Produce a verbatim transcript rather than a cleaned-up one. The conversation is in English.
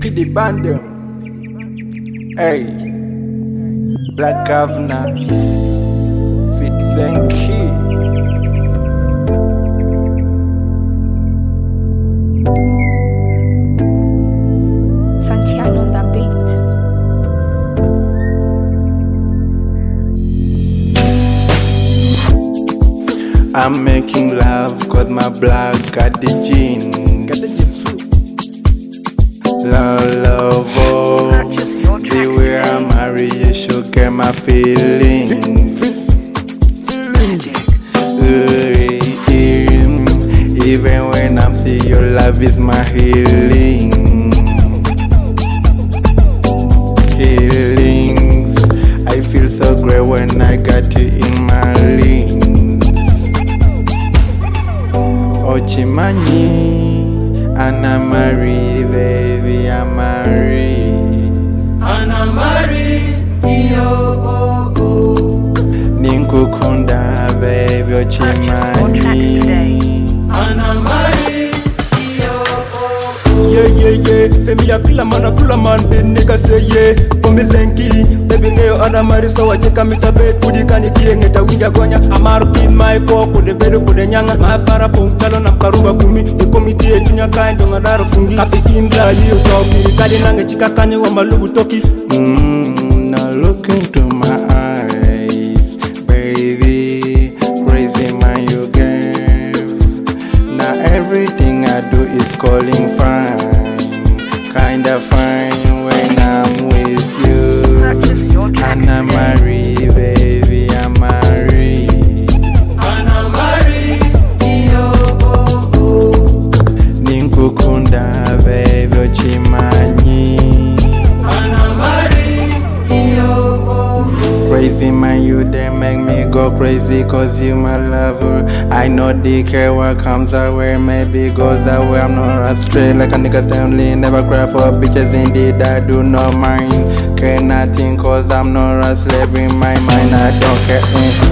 Kiddy Bandem. Hey, Black Governor, Fit Zenki. Santiano on that beat. I'm making love cause my blood got the gene. Love, love, oh, the way I marry you should get my feelings. Even when I'm sick, your love is my healing. Healings, I feel so great when I got you in my links. Ochimani, Anna Marie, baby, I'm married. Anna Marie, yo, oh, oh. Ninkukunda, baby, Ochimani. Anna Marie, yo, oh, oh. Yeah, yeah, yeah. Familia kula man, kula man, big nigga say yeah. Pombe Zenki, baby leo Anna Marie so wacheka mitabe kudi kani kienge ta winja gonya. Amaru pin my ko kude bedu kude nyanga. Mapara pongtalo na karuba kumi. Komiti yetu nyaka ndo ngadaro fungi. Kapikin la yu toki. Kadi nange chika kanye wa malubu toki. Mm, now look into my eyes, baby. Crazy man you gave. Now everything I do is calling fine. Kinda fine when I'm with you. Anna Marie, baby, I'm married. Anna Marie, yo, oh, oh. Ninkukunda, baby, Ochimani. Anna Marie, yo, oh, oh. Crazy man, you they make me go crazy cause you my lover. I know they care what comes our way, maybe goes away. I'm not astray like a nigga Stanley. Never cry for bitches, indeed I do not mind. Care nothing cause I'm not a slave in my mind, I don't care. Mm.